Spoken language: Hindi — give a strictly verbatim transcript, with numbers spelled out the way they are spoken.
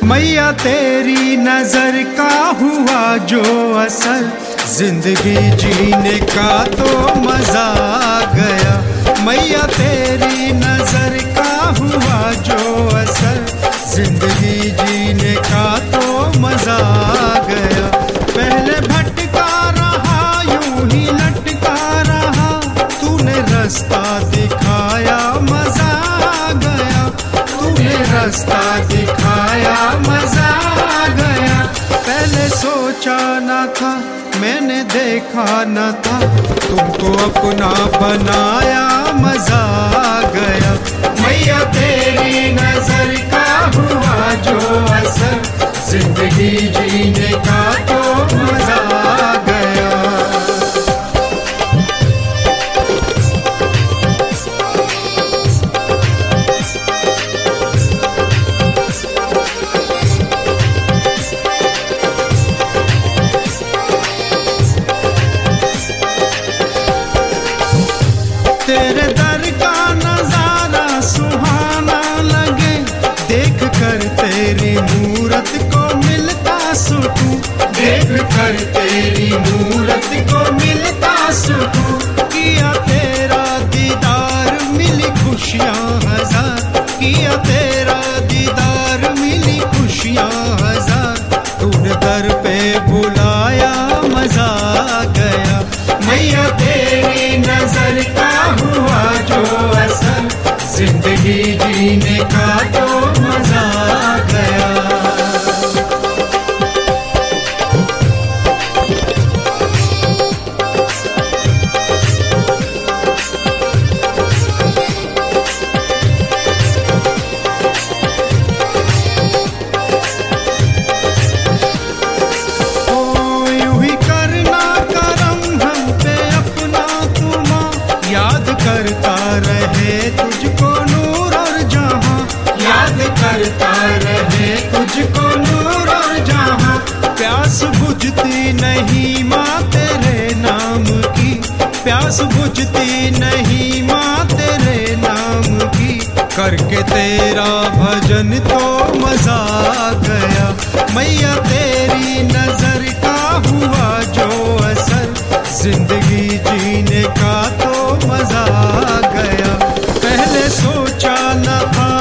मैया तेरी नजर का हुआ जो असर, जिंदगी जीने का तो मजा आ गया। मैया तेरी नजर का हुआ जो असर, जिंदगी जीने का तो मजा आ गया। पहले भटका रहा यूं ही लटका रहा, तूने रास्ता दिखाया मजा आ गया। तूने रास्ता दिखाया मजा आ गया। पहले सोचा न था मैंने देखा न था, तुमको अपना बनाया मजा आ गया। मैया तेरी नजर का हुआ जो असर, जिंदगी जीने का तो मजा आ गया। तेरे दर का नजारा सुहाना लगे, देख कर तेरी मूरत को मिलता सुकून। देख कर तेरी मूरत को मिलता सुकून। किया तेरा दीदार मिली खुशियाँ हजार, किया तेरा दीदार मिली खुशियाँ हजार। तूने दर पे बुलाया मजा आ गया। मैया तेरी नजर का हुआ जो असर, जिंदगी जीने का तो मजा आ गया। करता रहे तुझको नूर और जहां, याद करता रहे तुझको नूर और जहां। प्यास बुझती नहीं माँ तेरे नाम की, प्यास बुझती नहीं माँ तेरे नाम की। करके तेरा भजन तो मजा आ गया। मैया तेरी नजर का हुआ जो असर, जिंदगी जीने का तो मजा आ गया। पहले सोचा न था